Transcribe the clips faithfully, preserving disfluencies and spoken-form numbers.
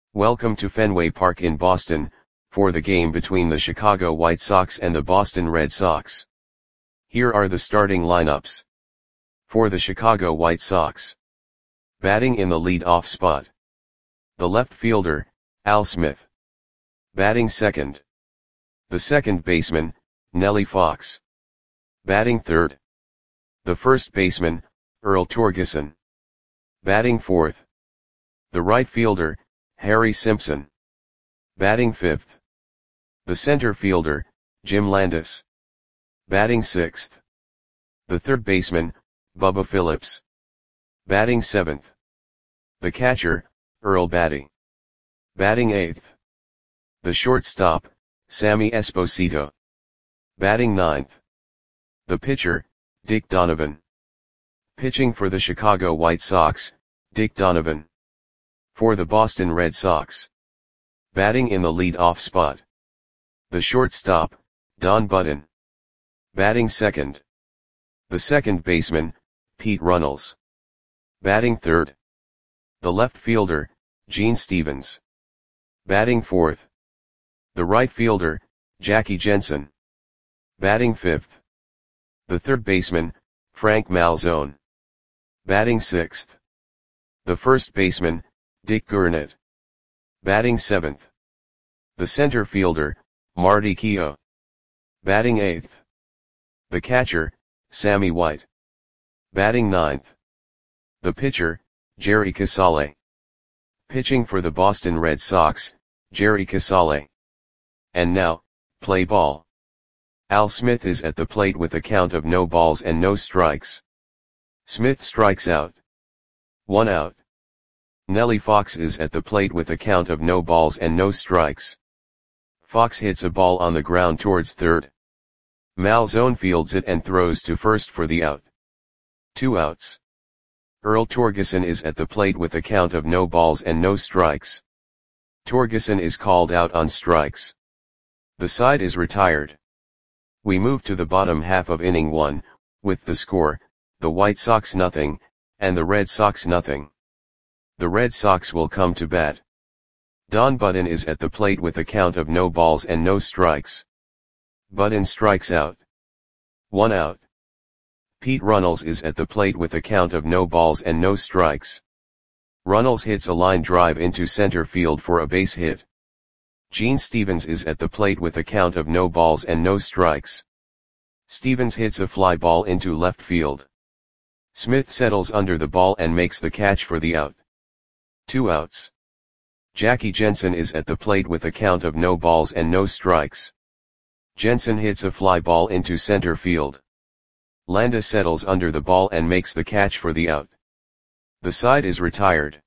Welcome to Fenway Park in Boston, for the game between the Chicago White Sox and the Boston Red Sox. Here are the starting lineups. For the Chicago White Sox. Batting in the lead-off spot. The left fielder, Al Smith. Batting second. The second baseman, Nellie Fox. Batting third. The first baseman, Earl Torgeson. Batting fourth. The right fielder, Harry Simpson. Batting fifth. The center fielder, Jim Landis. Batting sixth. The third baseman, Bubba Phillips. Batting seventh. The catcher, Earl Battey. Batting eighth. The shortstop, Sammy Esposito. Batting ninth. The pitcher, Dick Donovan. Pitching for the Chicago White Sox, Dick Donovan. For the Boston Red Sox. Batting in the lead-off spot. The shortstop, Don Button. Batting second. The second baseman, Pete Runnels. Batting third. The left fielder, Gene Stevens. Batting fourth. The right fielder, Jackie Jensen. Batting fifth. The third baseman, Frank Malzone. Batting sixth. The first baseman, Dick Gurnett. Batting seventh. The center fielder, Marty Keough. Batting eighth. The catcher, Sammy White. Batting ninth. The pitcher, Jerry Casale. Pitching for the Boston Red Sox, Jerry Casale. And now, play ball. Al Smith is at the plate with a count of no balls and no strikes. Smith strikes out. One out. Nellie Fox is at the plate with a count of no balls and no strikes. Fox hits a ball on the ground towards third. Malzone fields it and throws to first for the out. Two outs. Earl Torgeson is at the plate with a count of no balls and no strikes. Torgeson is called out on strikes. The side is retired. We move to the bottom half of inning one, with the score, the White Sox nothing, and the Red Sox nothing. The Red Sox will come to bat. Don Button is at the plate with a count of no balls and no strikes. Button strikes out. One out. Pete Runnels is at the plate with a count of no balls and no strikes. Runnels hits a line drive into center field for a base hit. Gene Stevens is at the plate with a count of no balls and no strikes. Stevens hits a fly ball into left field. Smith settles under the ball and makes the catch for the out. Two outs. Jackie Jensen is at the plate with a count of no balls and no strikes. Jensen hits a fly ball into center field. Landis settles under the ball and makes the catch for the out. The side is retired.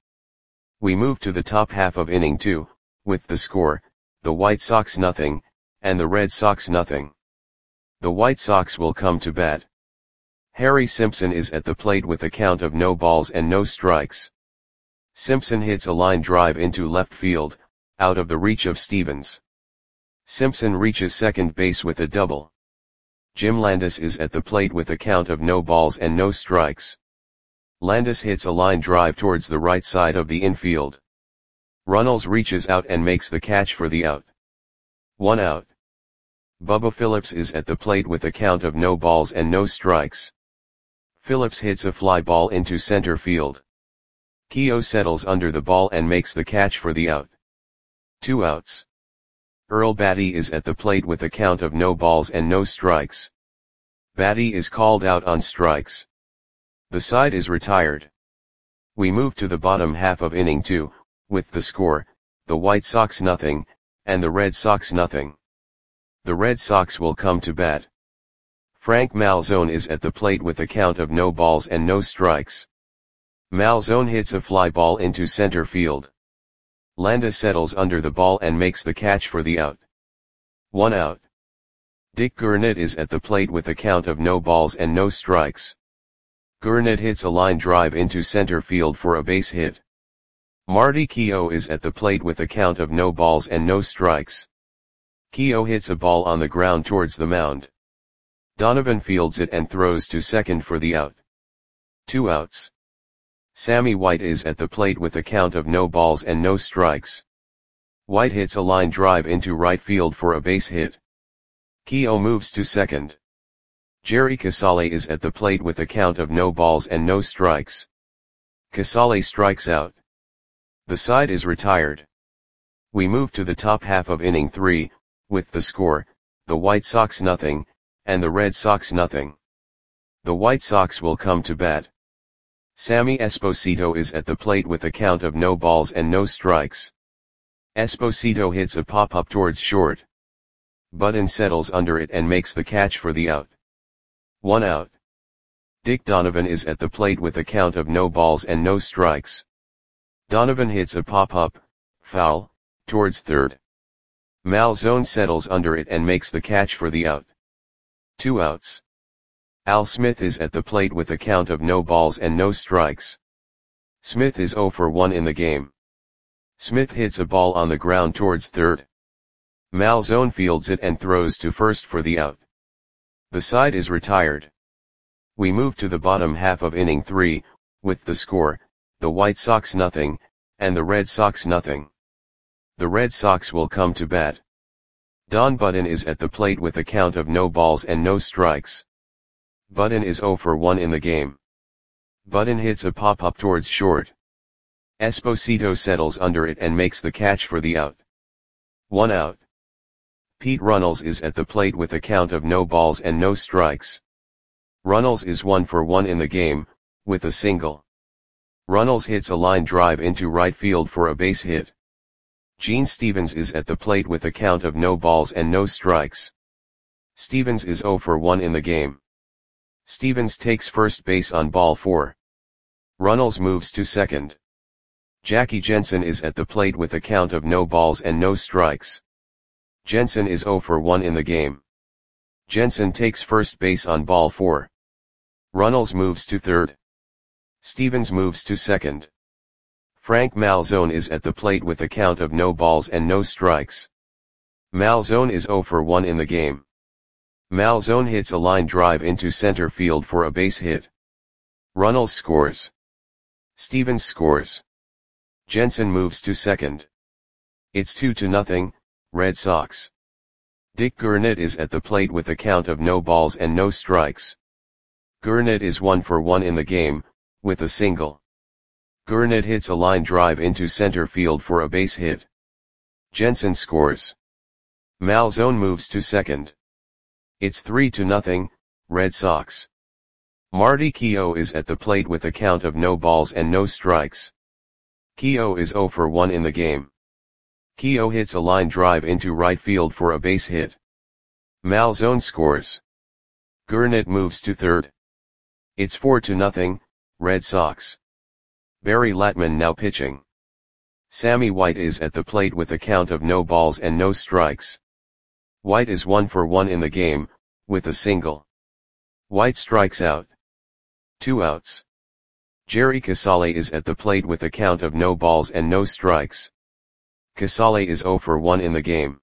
We move to the top half of inning two, with the score, the White Sox nothing, and the Red Sox nothing. The White Sox will come to bat. Harry Simpson is at the plate with a count of no balls and no strikes. Simpson hits a line drive into left field, out of the reach of Stevens. Simpson reaches second base with a double. Jim Landis is at the plate with a count of no balls and no strikes. Landis hits a line drive towards the right side of the infield. Runnels reaches out and makes the catch for the out. One out. Bubba Phillips is at the plate with a count of no balls and no strikes. Phillips hits a fly ball into center field. Keough settles under the ball and makes the catch for the out. Two outs. Earl Battey is at the plate with a count of no balls and no strikes. Battey is called out on strikes. The side is retired. We move to the bottom half of inning two, with the score, the White Sox nothing, and the Red Sox nothing. The Red Sox will come to bat. Frank Malzone is at the plate with a count of no balls and no strikes. Malzone hits a fly ball into center field. Landis settles under the ball and makes the catch for the out. One out. Dick Gurnett is at the plate with a count of no balls and no strikes. Gurnett hits a line drive into center field for a base hit. Marty Keough is at the plate with a count of no balls and no strikes. Keough hits a ball on the ground towards the mound. Donovan fields it and throws to second for the out. Two outs. Sammy White is at the plate with a count of no balls and no strikes. White hits a line drive into right field for a base hit. Keogh moves to second. Jerry Casale is at the plate with a count of no balls and no strikes. Casale strikes out. The side is retired. We move to the top half of inning three, with the score, the White Sox nothing, and the Red Sox nothing. The White Sox will come to bat. Sammy Esposito is at the plate with a count of no balls and no strikes. Esposito hits a pop-up towards short. Budden settles under it and makes the catch for the out. One out. Dick Donovan is at the plate with a count of no balls and no strikes. Donovan hits a pop-up, foul, towards third. Malzone settles under it and makes the catch for the out. Two outs. Al Smith is at the plate with a count of no balls and no strikes. Smith is oh for one in the game. Smith hits a ball on the ground towards third. Malzone fields it and throws to first for the out. The side is retired. We move to the bottom half of inning three, with the score, the White Sox nothing, and the Red Sox nothing. The Red Sox will come to bat. Don Budden is at the plate with a count of no balls and no strikes. Budden is oh for one in the game. Budden hits a pop-up towards short. Esposito settles under it and makes the catch for the out. One out. Pete Runnels is at the plate with a count of no balls and no strikes. Runnels is one for one in the game, with a single. Runnels hits a line drive into right field for a base hit. Gene Stevens is at the plate with a count of no balls and no strikes. Stevens is oh for one in the game. Stevens takes first base on ball four. Runnels moves to second. Jackie Jensen is at the plate with a count of no balls and no strikes. Jensen is oh for one in the game. Jensen takes first base on ball four. Runnels moves to third. Stevens moves to second. Frank Malzone is at the plate with a count of no balls and no strikes. Malzone is oh for one in the game. Malzone hits a line drive into center field for a base hit. Runnels scores. Stevens scores. Jensen moves to second. It's two to nothing, Red Sox. Dick Gurnett is at the plate with a count of no balls and no strikes. Gurnett is one for one in the game, with a single. Gurnett hits a line drive into center field for a base hit. Jensen scores. Malzone moves to second. It's three to nothing, Red Sox. Marty Keogh is at the plate with a count of no balls and no strikes. Keogh is oh for one in the game. Keogh hits a line drive into right field for a base hit. Malzone scores. Gurnett moves to third. It's four to nothing, Red Sox. Barry Latman now pitching. Sammy White is at the plate with a count of no balls and no strikes. White is one for one in the game, with a single. White strikes out. Two outs. Jerry Casale is at the plate with a count of no balls and no strikes. Casale is oh for one in the game.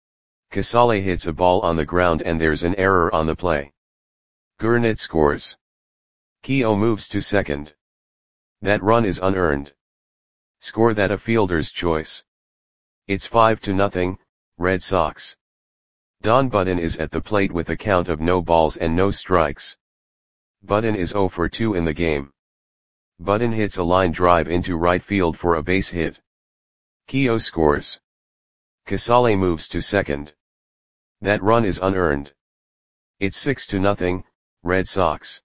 Casale hits a ball on the ground and there's an error on the play. Gurnett scores. Keogh moves to second. That run is unearned. Score that a fielder's choice. It's five to nothing, Red Sox. Don Budden is at the plate with a count of no balls and no strikes. Budden is oh for two in the game. Budden hits a line drive into right field for a base hit. Keogh scores. Casale moves to second. That run is unearned. It's six to nothing, Red Sox.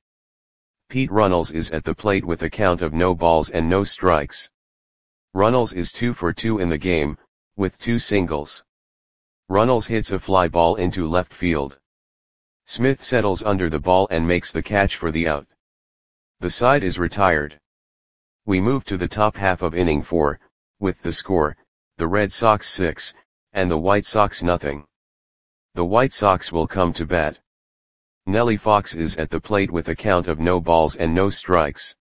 Pete Runnels is at the plate with a count of no balls and no strikes. Runnels is two for two in the game, with two singles. Runnels hits a fly ball into left field. Smith settles under the ball and makes the catch for the out. The side is retired. We move to the top half of inning four, with the score, the Red Sox six, and the White Sox nothing. The White Sox will come to bat. Nellie Fox is at the plate with a count of no balls and no strikes.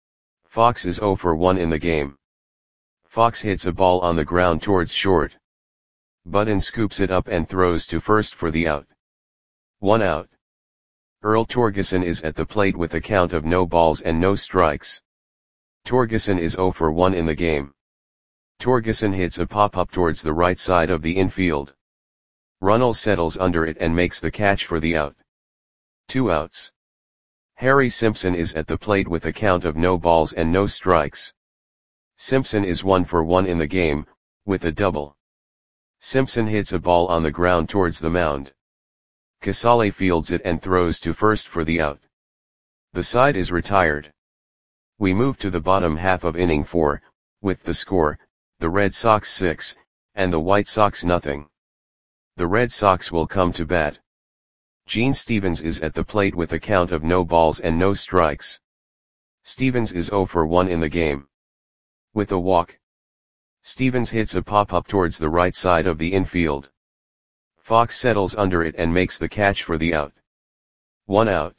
Fox is oh for one in the game. Fox hits a ball on the ground towards short. Budden scoops it up and throws to first for the out. One out. Earl Torgeson is at the plate with a count of no balls and no strikes. Torgeson is oh for one in the game. Torgerson hits a pop-up towards the right side of the infield. Runnels settles under it and makes the catch for the out. Two outs. Harry Simpson is at the plate with a count of no balls and no strikes. Simpson is one for one in the game, with a double. Simpson hits a ball on the ground towards the mound. Casale fields it and throws to first for the out. The side is retired. We move to the bottom half of inning four, with the score, the Red Sox six, and the White Sox nothing. The Red Sox will come to bat. Gene Stevens is at the plate with a count of no balls and no strikes. Stevens is zero for one in the game. With a walk. Stevens hits a pop-up towards the right side of the infield. Fox settles under it and makes the catch for the out. One out.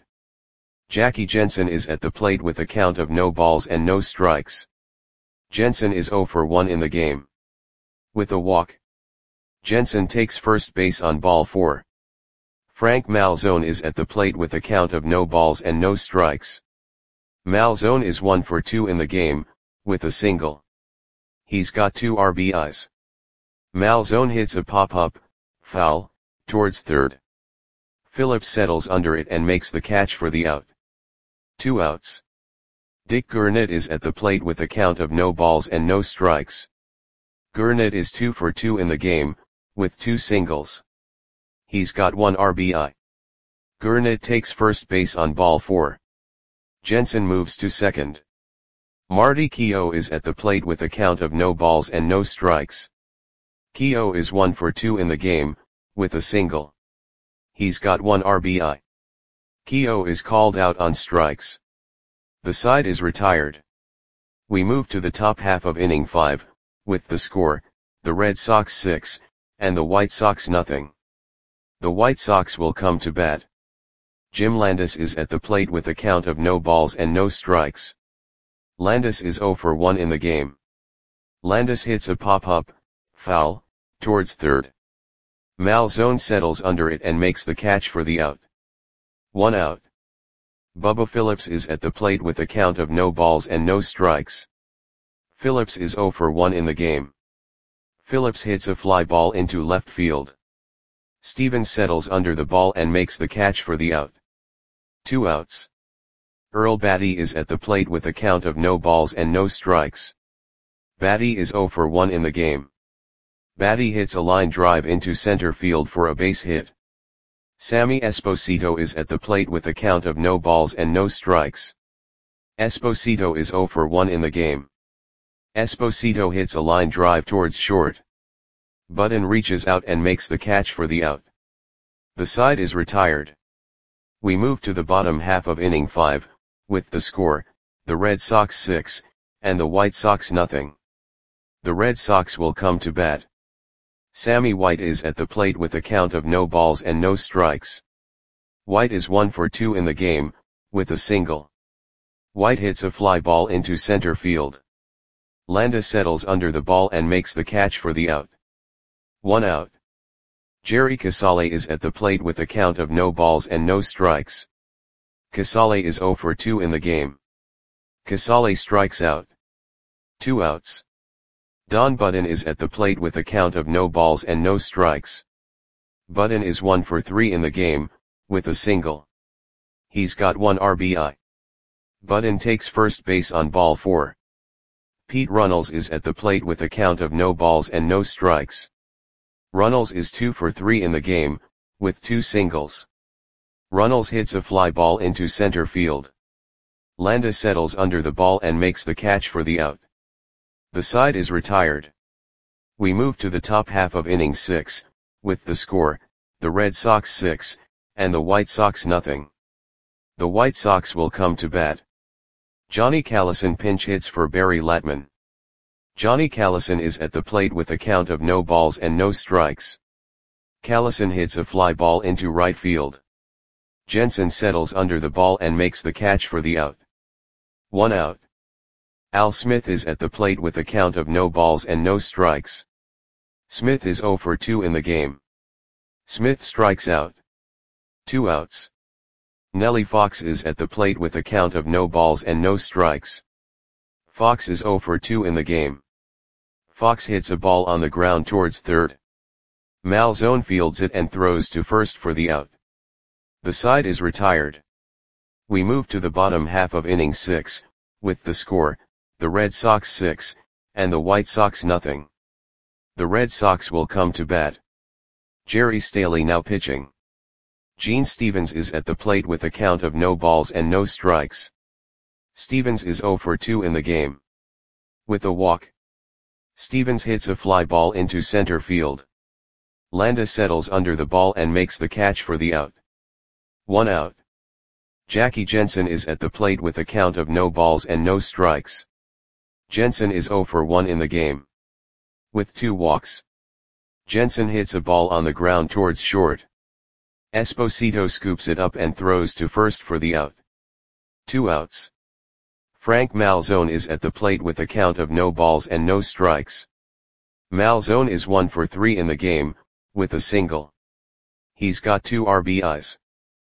Jackie Jensen is at the plate with a count of no balls and no strikes. Jensen is zero for one in the game. With a walk. Jensen takes first base on ball four. Frank Malzone is at the plate with a count of no balls and no strikes. Malzone is one for two in the game, with a single. He's got two R B Is. Malzone hits a pop-up, foul, towards third. Phillips settles under it and makes the catch for the out. Two outs. Dick Gurnett is at the plate with a count of no balls and no strikes. Gurnett is two for two in the game, with two singles. He's got one R B I. Gurnett takes first base on ball four. Jensen moves to second. Marty Keough is at the plate with a count of no balls and no strikes. Keough is one for two in the game, with a single. He's got one R B I. Keough is called out on strikes. The side is retired. We move to the top half of inning five, with the score, the Red Sox six, and the White Sox nothing. The White Sox will come to bat. Jim Landis is at the plate with a count of no balls and no strikes. Landis is zero for one in the game. Landis hits a pop-up, foul, towards third. Malzone settles under it and makes the catch for the out. One out. Bubba Phillips is at the plate with a count of no balls and no strikes. Phillips is zero for one in the game. Phillips hits a fly ball into left field. Stevens settles under the ball and makes the catch for the out. Two outs. Earl Batty is at the plate with a count of no balls and no strikes. Batty is zero for one in the game. Batty hits a line drive into center field for a base hit. Sammy Esposito is at the plate with a count of no balls and no strikes. Esposito is zero for one in the game. Esposito hits a line drive towards short. Budden reaches out and makes the catch for the out. The side is retired. We move to the bottom half of inning five, with the score, the Red Sox six, and the White Sox nothing. The Red Sox will come to bat. Sammy White is at the plate with a count of no balls and no strikes. White is one for two in the game, with a single. White hits a fly ball into center field. Landis settles under the ball and makes the catch for the out. One out. Jerry Casale is at the plate with a count of no balls and no strikes. Casale is zero for two in the game. Casale strikes out. Two outs. Don Budden is at the plate with a count of no balls and no strikes. Budden is one for three in the game, with a single. He's got one R B I. Budden takes first base on ball four. Pete Runnels is at the plate with a count of no balls and no strikes. Runnels is two for three in the game, with two singles. Runnels hits a fly ball into center field. Landis settles under the ball and makes the catch for the out. The side is retired. We move to the top half of inning six, with the score, the Red Sox six, and the White Sox nothing. The White Sox will come to bat. Johnny Callison pinch hits for Barry Latman. Johnny Callison is at the plate with a count of no balls and no strikes. Callison hits a fly ball into right field. Jensen settles under the ball and makes the catch for the out. One out. Al Smith is at the plate with a count of no balls and no strikes. Smith is zero for two in the game. Smith strikes out. Two outs. Nellie Fox is at the plate with a count of no balls and no strikes. Fox is zero for two in the game. Fox hits a ball on the ground towards third. Malzone fields it and throws to first for the out. The side is retired. We move to the bottom half of inning six, with the score, the Red Sox six, and the White Sox nothing. The Red Sox will come to bat. Jerry Staley now pitching. Gene Stevens is at the plate with a count of no balls and no strikes. Stevens is oh for two in the game. With a walk. Stevens hits a fly ball into center field. Landis settles under the ball and makes the catch for the out. One out. Jackie Jensen is at the plate with a count of no balls and no strikes. Jensen is oh for one in the game. With two walks. Jensen hits a ball on the ground towards short. Esposito scoops it up and throws to first for the out. Two outs. Frank Malzone is at the plate with a count of no balls and no strikes. Malzone is one for three in the game, with a single. He's got two R B Is.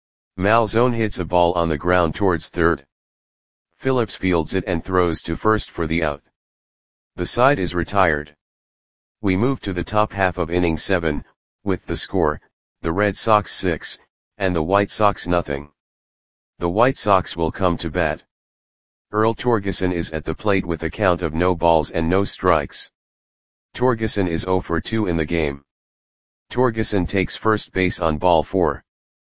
Malzone hits a ball on the ground towards third. Phillips fields it and throws to first for the out. The side is retired. We move to the top half of inning seven, with the score, the Red Sox six, and the White Sox nothing. The White Sox will come to bat. Earl Torgeson is at the plate with a count of no balls and no strikes. Torgeson is oh for two in the game. Torgeson takes first base on ball four.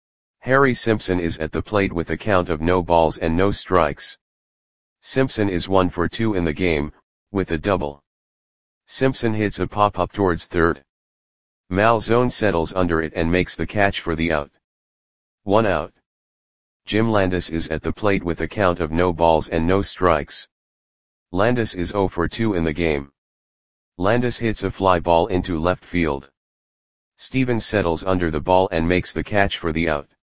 Harry Simpson is at the plate with a count of no balls and no strikes. Simpson is one for two in the game, with a double. Simpson hits a pop-up towards third. Malzone settles under it and makes the catch for the out. One out. Jim Landis is at the plate with a count of no balls and no strikes. Landis is oh for two in the game. Landis hits a fly ball into left field. Stevens settles under the ball and makes the catch for the out.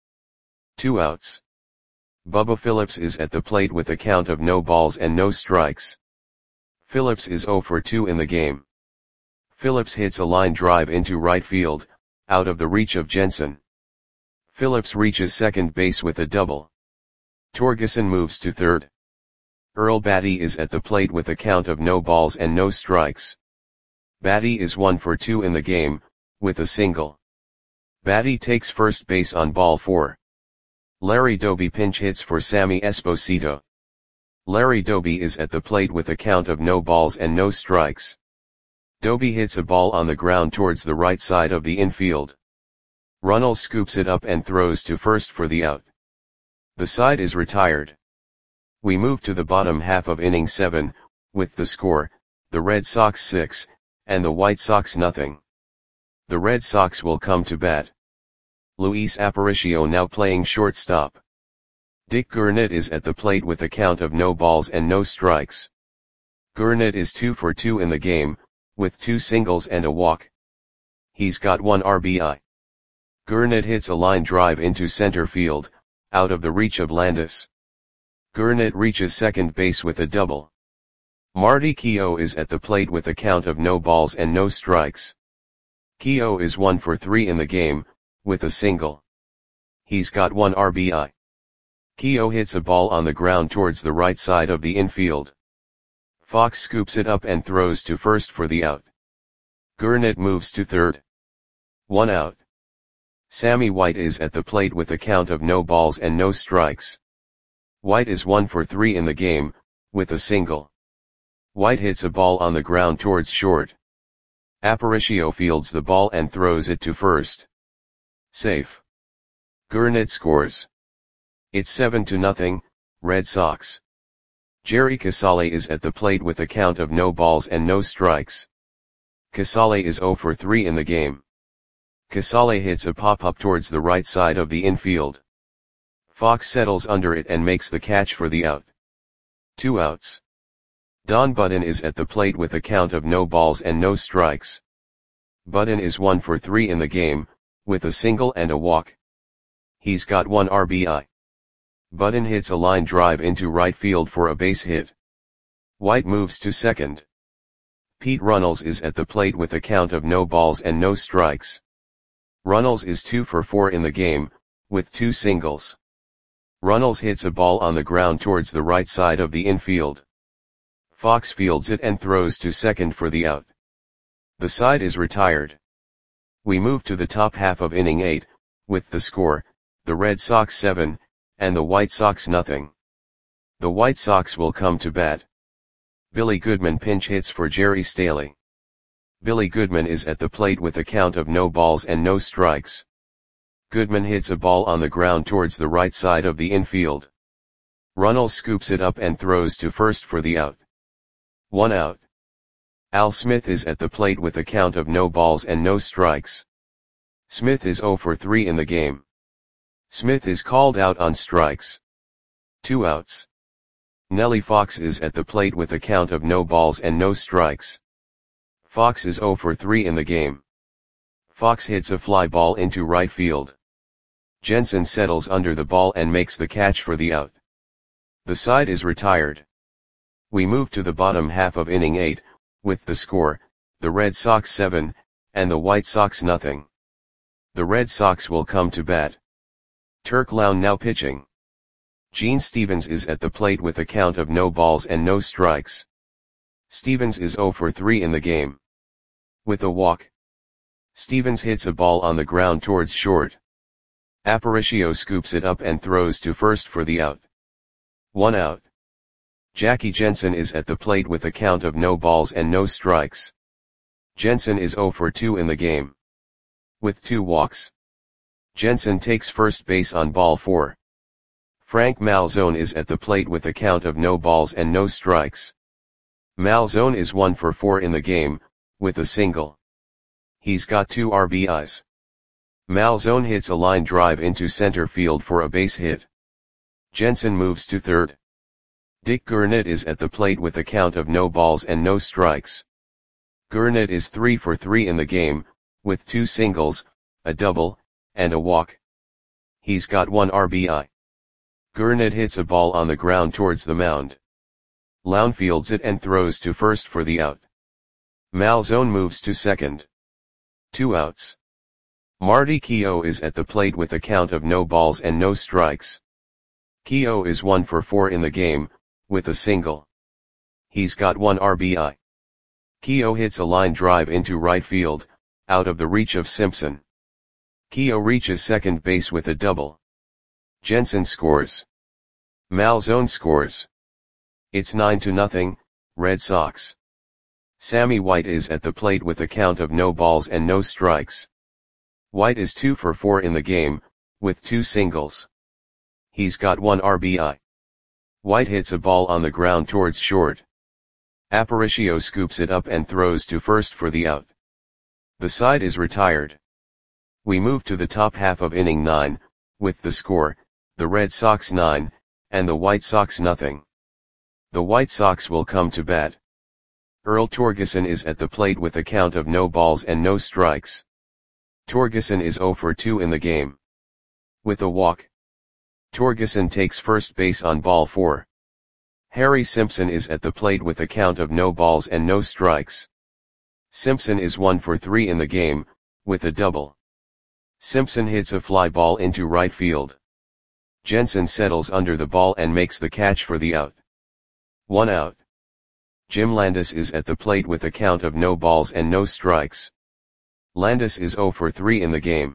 Two outs. Bubba Phillips is at the plate with a count of no balls and no strikes. Phillips is oh for two in the game. Phillips hits a line drive into right field, out of the reach of Jensen. Phillips reaches second base with a double. Torgeson moves to third. Earl Batty is at the plate with a count of no balls and no strikes. Batty is one for two in the game, with a single. Batty takes first base on ball four. Larry Doby pinch hits for Sammy Esposito. Larry Doby is at the plate with a count of no balls and no strikes. Doby hits a ball on the ground towards the right side of the infield. Runnels scoops it up and throws to first for the out. The side is retired. We move to the bottom half of inning seven, with the score, the Red Sox six, and the White Sox nothing. The Red Sox will come to bat. Luis Aparicio now playing shortstop. Dick Gurnett is at the plate with a count of no balls and no strikes. Gurnett is two for two in the game, with two singles and a walk. He's got one R B I. Gurnett hits a line drive into center field, out of the reach of Landis. Gurnett reaches second base with a double. Marty Keough is at the plate with a count of no balls and no strikes. Keough is one for three in the game, with a single. He's got one R B I. Keough hits a ball on the ground towards the right side of the infield. Fox scoops it up and throws to first for the out. Gurnett moves to third. One out. Sammy White is at the plate with a count of no balls and no strikes. White is one for three in the game, with a single. White hits a ball on the ground towards short. Aparicio fields the ball and throws it to first. Safe. Gurnett scores. It's seven to nothing, Red Sox. Jerry Casale is at the plate with a count of no balls and no strikes. Casale is oh for three in the game. Casale hits a pop-up towards the right side of the infield. Fox settles under it and makes the catch for the out. Two outs. Don Budden is at the plate with a count of no balls and no strikes. Budden is one for three in the game, with a single and a walk. He's got one R B I. Budden hits a line drive into right field for a base hit. White moves to second. Pete Runnels is at the plate with a count of no balls and no strikes. Runnels is two for four in the game, with two singles. Runnels hits a ball on the ground towards the right side of the infield. Fox fields it and throws to second for the out. The side is retired. We move to the top half of inning eight, with the score, the Red Sox seven, and the White Sox nothing. The White Sox will come to bat. Billy Goodman pinch hits for Jerry Staley. Billy Goodman is at the plate with a count of no balls and no strikes. Goodman hits a ball on the ground towards the right side of the infield. Runnels scoops it up and throws to first for the out. One out. Al Smith is at the plate with a count of no balls and no strikes. Smith is oh for three in the game. Smith is called out on strikes. Two outs. Nellie Fox is at the plate with a count of no balls and no strikes. Fox is oh for three in the game. Fox hits a fly ball into right field. Jensen settles under the ball and makes the catch for the out. The side is retired. We move to the bottom half of inning eight, with the score, the Red Sox seven, and the White Sox nothing. The Red Sox will come to bat. Turk Lown now pitching. Gene Stevens is at the plate with a count of no balls and no strikes. Stevens is oh for three in the game. With a walk. Stevens hits a ball on the ground towards short. Aparicio scoops it up and throws to first for the out. One out. Jackie Jensen is at the plate with a count of no balls and no strikes. Jensen is oh for two in the game. With two walks. Jensen takes first base on ball four. Frank Malzone is at the plate with a count of no balls and no strikes. Malzone is one for four in the game, with a single. He's got two R B Is. Malzone hits a line drive into center field for a base hit. Jensen moves to third. Dick Gurnett is at the plate with a count of no balls and no strikes. Gurnett is three for three in the game, with two singles, a double, and a walk. He's got one R B I. Gurnett hits a ball on the ground towards the mound. Lown fields it and throws to first for the out. Malzone moves to second. Two outs. Marty Keough is at the plate with a count of no balls and no strikes. Keough is one for four in the game, with a single. He's got one R B I. Keough hits a line drive into right field, out of the reach of Simpson. Keough reaches second base with a double. Jensen scores. Malzone scores. It's nine to nothing, Red Sox. Sammy White is at the plate with a count of no balls and no strikes. White is two for four in the game, with two singles. He's got one R B I. White hits a ball on the ground towards short. Aparicio scoops it up and throws to first for the out. The side is retired. We move to the top half of inning nine, with the score, the Red Sox nine, and the White Sox nothing. The White Sox will come to bat. Earl Torgeson is at the plate with a count of no balls and no strikes. Torgeson is oh for two in the game. With a walk. Torgeson takes first base on ball four. Harry Simpson is at the plate with a count of no balls and no strikes. Simpson is one for three in the game, with a double. Simpson hits a fly ball into right field. Jensen settles under the ball and makes the catch for the out. One out. Jim Landis is at the plate with a count of no balls and no strikes. Landis is oh for three in the game.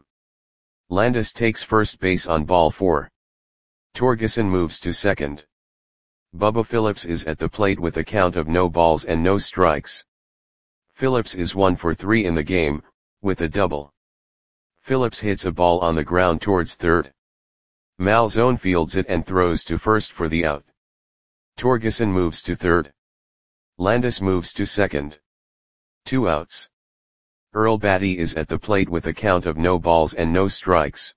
Landis takes first base on ball four. Torgeson moves to second. Bubba Phillips is at the plate with a count of no balls and no strikes. Phillips is one for three in the game, with a double. Phillips hits a ball on the ground towards third. Malzone fields it and throws to first for the out. Torgeson moves to third. Landis moves to second. Two outs. Earl Batty is at the plate with a count of no balls and no strikes.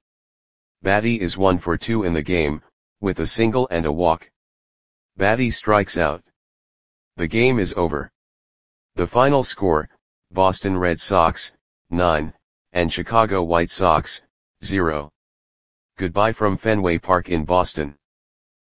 Batty is one for two in the game, with a single and a walk. Batty strikes out. The game is over. The final score, Boston Red Sox, nine, and Chicago White Sox, zero. Goodbye from Fenway Park in Boston.